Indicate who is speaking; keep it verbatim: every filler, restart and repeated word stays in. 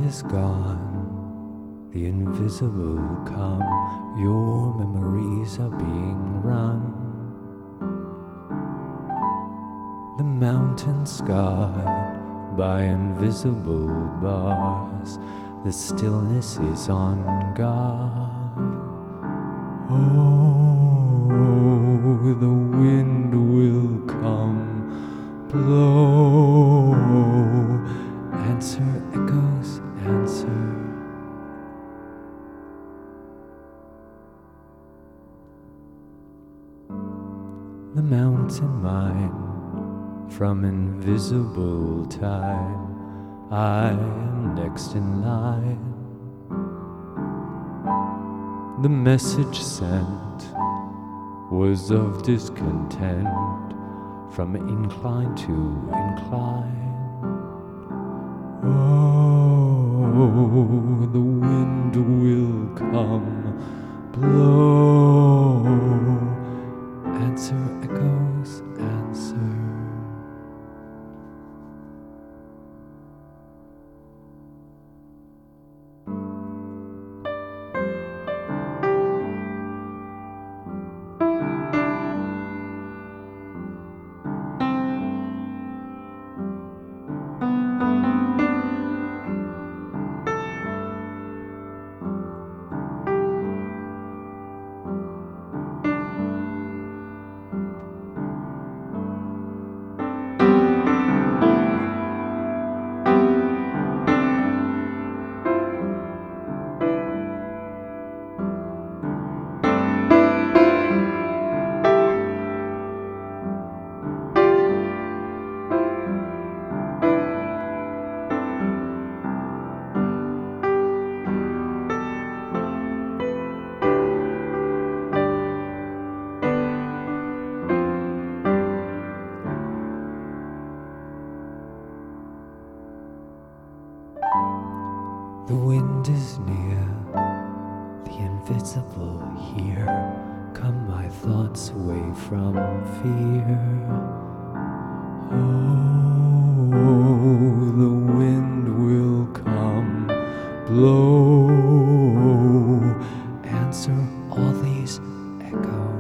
Speaker 1: is gone, the invisible come, your memories are being run. The mountain scarred by invisible bars, the stillness is on guard. Oh, the wind will come, blow, answer, echoes, answer. The mountain mine, from invisible time, I am next in line. The message sent was of discontent, from incline to incline. Oh, the wind will come, blow, answer, echoes, answer. The wind is near, the invisible here. Come my thoughts away from fear. Oh, the wind will come, blow, answer all these echoes.